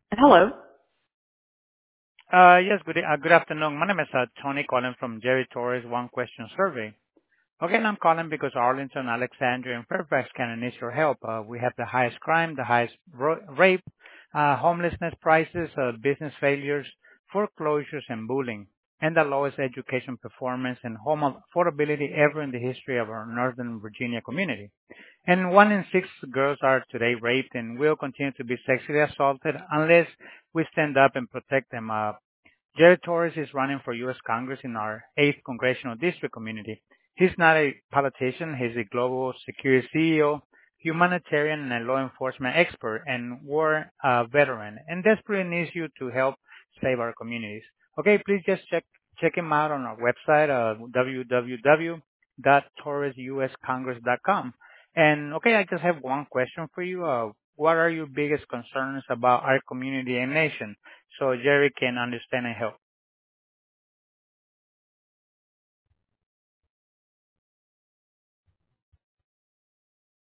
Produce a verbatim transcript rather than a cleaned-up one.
Hello. Uh Yes, good uh, good afternoon. My name is uh Tony calling from Jerry Torres One Question Survey. Okay, and I'm calling because Arlington, Alexandria, and Fairfax County needs your help. Uh, we have the highest crime, the highest ro- rape, uh, homelessness prices, uh, business failures, foreclosures, and bullying, and the lowest education performance and home affordability ever in the history of our Northern Virginia community. And one in six girls are today raped and will continue to be sexually assaulted unless we stand up and protect them. Uh, Jerry Torres is running for U S. Congress in our eighth Congressional District community. He's not a politician. He's a global security C E O, humanitarian, and a law enforcement expert, and war uh, veteran, and desperately needs you to help save our communities. Okay, please just check check him out on our website, uh, w w w dot torres u s congress dot com. And okay, I just have one question for you. Uh, what are your biggest concerns about our community and nation? So Jerry can understand and help.